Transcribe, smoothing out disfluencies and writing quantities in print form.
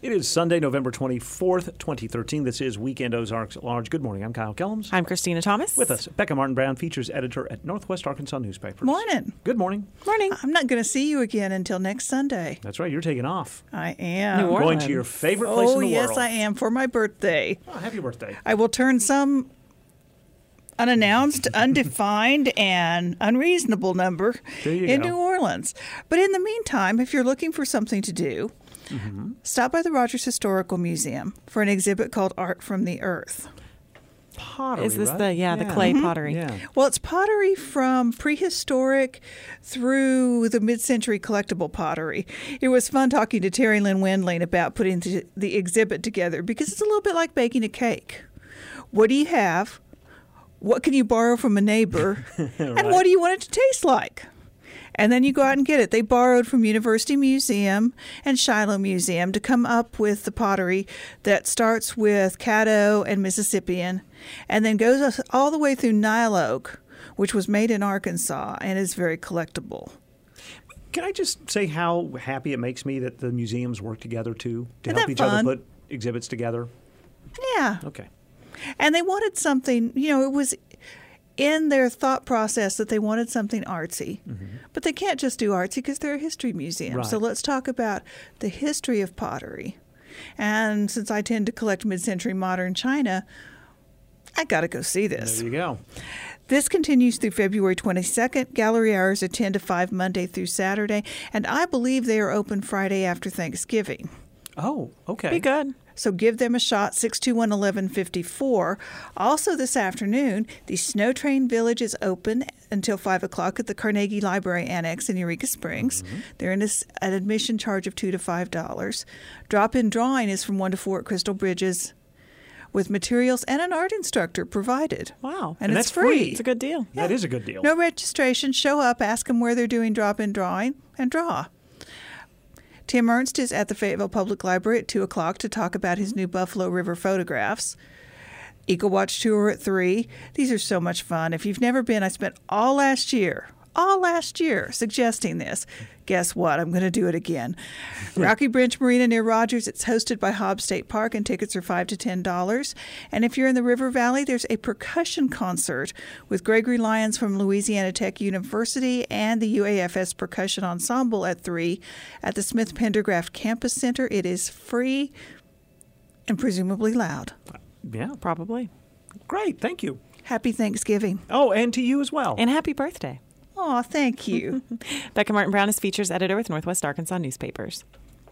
It is Sunday, November 24th, 2013. This is Weekend Ozarks at Large. Good morning. I'm Kyle Kellums. I'm Christina Thomas. With us, Becca Martin-Brown, features editor at Northwest Arkansas Newspapers. Morning. Good morning. Morning. I'm not going to see you again until next Sunday. That's right. You're taking off. I am. New Going to your favorite place in the yes, world. I am, for my birthday. Oh, happy birthday. I will turn some unannounced, undefined, and unreasonable number in go. New Orleans. But in the meantime, if you're looking for something to do, stop by the Rogers Historical Museum for an exhibit called Art from the Earth. Pottery, Is this right? the clay pottery? Yeah. Well, it's pottery from prehistoric through the mid-century collectible pottery. It was fun talking to Terry Lynn Wendling about putting the exhibit together because it's a little bit like baking a cake. What do you have? What can you borrow from a neighbor? And what do you want it to taste like? And then you go out and get it. They borrowed from University Museum and Shiloh Museum to come up with the pottery that starts with Caddo and Mississippian and then goes all the way through Nile Oak, which was made in Arkansas and is very collectible. Can I just say how happy it makes me that the museums work together, too, to Isn't help that each other fun? put exhibits together? Yeah. Okay. And they wanted something, it was in their thought process that they wanted something artsy. But they can't just do artsy because they're a history museum. Right. So let's talk about the history of pottery. And since I tend to collect mid-century modern china, I got to go see this. There you go. This continues through February 22nd. Gallery hours are 10 to 5 Monday through Saturday. And I believe they are open Friday after Thanksgiving. Oh, okay. Be good. So give them a shot, 621-1154. Also this afternoon, the Snow Train Village is open until 5 o'clock at the Carnegie Library Annex in Eureka Springs. They're in an admission charge of $2 to $5. Drop-in drawing is from 1 to 4 at Crystal Bridges with materials and an art instructor provided. Wow. And that's it's free. free. It's a good deal. That is a good deal. No registration. Show up, ask them where they're doing drop-in drawing, and draw. Tim Ernst is at the Fayetteville Public Library at 2 o'clock to talk about his new Buffalo River photographs. EcoWatch Tour at 3. These are so much fun. If you've never been, I spent all last year suggesting this. Guess what? I'm going to do it again. Rocky Branch Marina near Rogers. It's hosted by Hobbs State Park, and tickets are $5 to $10. And if you're in the River Valley, there's a percussion concert with Gregory Lyons from Louisiana Tech University and the UAFS Percussion Ensemble at 3 at the Smith Pendergraft Campus Center. It is free and presumably loud. Yeah. Probably. Great. Thank you. Happy Thanksgiving. Oh, and to you as well. And happy birthday. Oh, thank you. Becca Martin-Brown is features editor with Northwest Arkansas Newspapers.